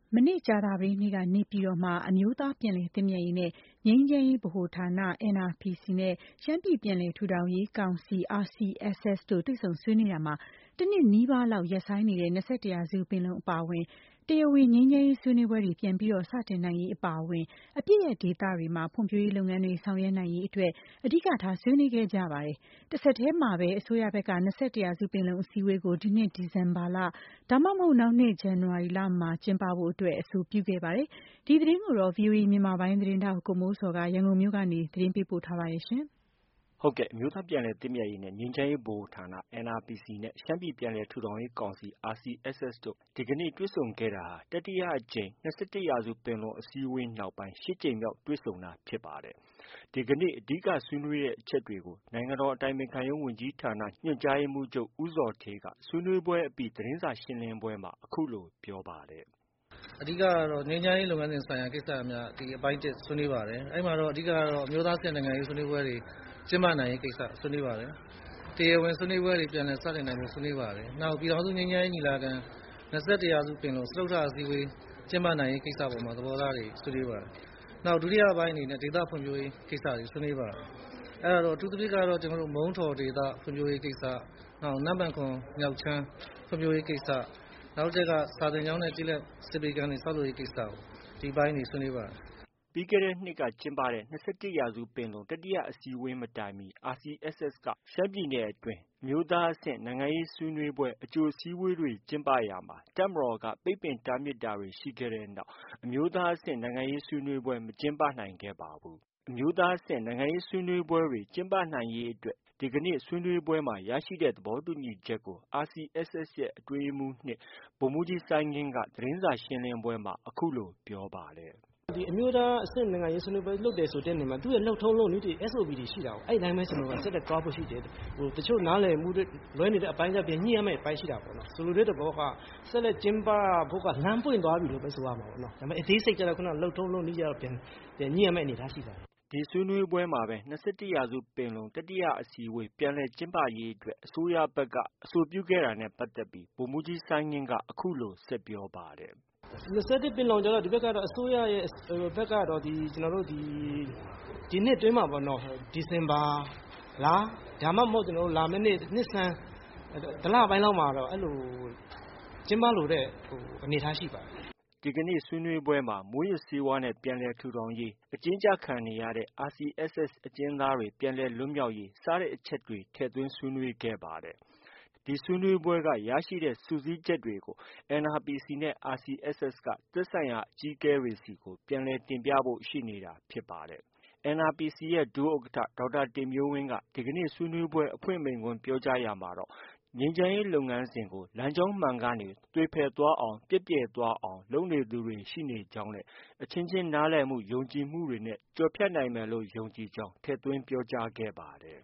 မနေ့ကြာသပတေးနေ့ကနေပြည်တော်မှာအမျိုးသားပြန်လည်သင့်မြတ်ရေးနဲ့ငြိမ်းချမ်းရေးဗဟိုဌာန NRPC နဲ့ရှမ်းပြည်ပြန်လည်ထူထောင်ရေးကောင်စီ RCSS တို့တွေ့ဆုံဆွေးနွေးရာမှာတစ်နှစ်နီးပါးလောက်ရပ်ဆိုင်းနေတဲ့ 21 ရာစုပင်လုံအပါအဝင်တရားဝင်ငြိမ်းချမ်းရေးဆွေးနွေးပွဲတွေပြန်ပြီးစတင်နိုင်ရေးအပါအဝင်အပစ်ရပ်ဒေသတွေမှာဖွံ့ဖြိုးရေးလုပ်ငန်းတွေဆောင်ရွက်နိုင်ရေးအတွက်အဓိကထားဆွေးနွေးခဲ့ကြပါတယ်။တစ်ဆက်တည်းမှာပဲအစိုးရဘက်က21 ရာစုပင်လုံအစည်းအဝေးကိုဒီနှစ်ဒီဇင်ဘာလဒါမှမဟုတ်နောက်နှစ်ဇန်နဝါရီလမှာကျင်းပဖို့အတွက်အဆိုပြုခဲ့ပါတယ်။ဒီသတင်းကိုတော့ VOA မြန်မာပိုင်းသတင်းထောက်ကိုမိုးစောကရန်ကုန်မြို့ကနေသတင်းပေးပို့ထားပါတယ်ရှင်။ဟုတ်ကဲ့အမျိုးသားပြန်လည်သင့်မြတ်ရေးနဲ့ငြိမ်းချမ်းရေးဗဟိုဌာန NRPC နဲ့ရှမ်းပြည်ပြန်လည်ထူထောင်ရေးကောင်စီ RCSS တို့ဒီကနေ့တွေ့ဆုံခဲ့တာဟာတတိယအကြိမ်21ရာစုပင်လုံအစည်းအဝေးနောက်ပိုင်း8ကြိမ်မြောက်တွေ့ဆုံတာဖြစ်ပါတယ်။ဒီကနေ့အဓိကဆွေးနွေးတဲ့အချက်တွေကိုနိုင်ငံတော်အတိုင်ပင်ခံရုံးဝန်ကြီးဌာနညွှန်ကြားရေးမှူးချုပ်ဦးဇော်ဌေးကဆွေးနွေးပွဲအပြီးသတင်းစာရှင်းလင်းပွဲမှာအခုလိုပြောပါတယ်။အဓိကကတော့ငြိမ်းချမ်းရေးလုပ်ငန်းစဉ်ဆိုင်ရာကိစ္စများဒီအပိုင်းတစ်ဆွေးနွေးပါတယ်။အဲဒီမှာတော့အဓိကကတော့အမျိုးသားအဆင့်နိုင်ငံရေးဆွေးနွေးပွဲတွေကျင်းပနိုင်ရေးကိစ္စဆွေးနွေးပါတယ်။တရားဝင်ဆွေးနွေးပွဲတွေပြန်လည်စတင်နိုင်ဖို့ဆွေးနွေးပါတယ်။နောက်ပြည်ထောင်စုငြိမ်းချမ်းရေးညီလာခံ21ရာစုပင်လုံစတုတ္ထအစည်းအဝေးကျင်းပနိုင်ရေးကိစ္စပေါ်မှာသဘောထားတွေဆွေးနွေးပါတယ်။နောက်ဒုတိယပိုင်းအနေနဲ့ဒေသဖွံ့ဖြိုးရေးကိစ္စတွေဆွေးနွေးပါတယ်။အဲဒါတော့အထူးသဖြင့်ကတော့ကျွန်တော်တို့မုန်းထော်ဒေသဖွံ့ဖြိုးရေးကိစ္စနောက်နတ်မှန်ခွန်မြောက်ချမ်းဖွံ့ဖြိုးရေးကိစ္စနောက်တစ်ချက်ကစာသင်ကျောင်းနဲ့ကျေးလက်စစ်ဘေးကမ်းတွေဆောက်လုပ်ရေးကိစ္စဒီပိုင်းတွေဆွေးနွေးပါတယ်။ပြီးခဲ့တဲ့နှစ်ကကျင်းပတဲ့21ရာစုပင်လုံတတိယအစည်းအဝေးမတိုင်မီ RCSS ကရှမ်းပြည်နယ်အတွင်းအမျိုးသားအဆင့်နိုင်ငံရေးဆွေးနွေးပွဲအကြိုအစည်းအဝေးတွေကျင်းပရာမှာတပ်မတော်ကပိတ်ပင်တားမြစ်တာတွေရှိခဲ့တဲ့နောက်အမျိုးသားအဆင့်နိုင်ငံရေးဆွေးနွေးပွဲမကျင်းပနိုင်ခဲ့ပါဘူး။အမျိုးသားအဆင့်နိုင်ငံရေးဆွေးနွေးပွဲတွေကျင်းပနိုင်ရေးအတွက်ဒီကနေ့ဆွေးနွေးပွဲမှာရရှိတဲ့သဘောတူညီချက်ကို RCSS ရဲ့အတွင်းရေးမှူး2ဗိုလ်မှူးကြီးစိုင်းငင်းကသတင်းစာရှင်းလင်းပွဲမှာအခုလိုပြောပါတယ်။ဒီအမျိုးသားအဆင့်နိုင်ငံရေးဆွေးနွေးပွဲလုပ်တယ်ဆိုတဲ့နေမှာသူ့ရဲ့လုပ်ထုံးလုပ်နည်းတွေ SOP တွေရှိတာကိုအဲ့ဒီတိုင်းပဲကျွန်တော်တို့ဆက်လက်သွားဖို့ရှိတယ်တချို့နားလည်မှုတွေလွဲနေတဲ့အပိုင်းကပြန်ညှိရမယ့်အပိုင်းရှိတာပေါ့နော်ဆိုလိုတဲ့သဘောကဆက်လက်ကျင်းပဖို့ကလမ်းပွင့်သွားပြီလို့ပဲဆိုရမှာပေါ့နော်ဒါပေမဲ့အသေးစိတ်ကျတော့ခုနလုပ်ထုံးလုပ်နည်းကျတော့ပြန်ညှိရမယ့်အနေအထားရှိပါတယ်ဒီဆွေးနွေးပွဲမှာပဲ21ရာစုပင်လုံတတိယအစည်းအဝေးပြန်လည်ကျင်းပရေးအတွက်အစိုးရဘက်ကအဆိုပြုခဲ့တာနဲ့ပတ်သက်ပြီးဗိုလ်မှူးကြီးစိုင်းငင်းကအခုလိုဆက်ပြောပါတယ် 21ပင်လုံကျတော့ဒီဘက်ကတော့အစိုးရရဲ့ဘက်ကတော့ကျွန်တော်တို့ဒီနှစ်အတွင်းမှာပေါ့နော်ဒီဇင်ဘာလဒါမှမဟုတ်ကျွန်တော်တို့လာမယ့်နှစ်ဆန်းတလပိုင်းလောက်မှာတော့အဲ့လိုကျင်းပလို့တဲ့အနေအထားရှိပါတယ်ဒီကနေ့ဆွေးနွေးပွဲမှာမူးယစ်ဆေးဝါးနဲ့ပြန်လည်ထူထောင်ရေးအကျဉ်းချခံနေရတဲ့ RCSS အကျဉ်းသားတွေပြန်လည်လွတ်မြောက်ရေးစတဲ့အချက်တွေထည့်သွင်းဆွေးနွေးခဲ့ပါတယ်။ဒီဆွေးနွေးပွဲကရရှိတဲ့စုစည်းချက်တွေကို NRPC နဲ့ RCSS ကသက်ဆိုင်ရာအကြီးအကဲတွေဆီကိုပြန်လည်တင်ပြဖို့ရှိနေတာဖြစ်ပါတယ်။ NRPC ရဲ့ ဒုဥက္ကဋ္ဌဒေါက်တာတင်မျိုးဝင်းကဒီကနေ့ဆွေးနွေးပွဲအဖွင့်မိန့်ခွန်းပြောကြားရာမှာတော့ငြိမ်းချမ်းရေးလုပ်ငန်းစဉ်ကိုလမ်းကြောင်းမှန်ကနေသွေဖည်သွားအောင်ပျက်ပြယ်သွားအောင်လုပ်နေသူတွေရှိနေကြောင်းနဲ့အချင်းချင်းနားလည်မှုယုံကြည်မှုတွေနဲ့ကျော်ဖြတ်နိုင်မယ်လို့ယုံကြည်ကြောင်းထည့်သွင်းပြောကြားခဲ့ပါတယ်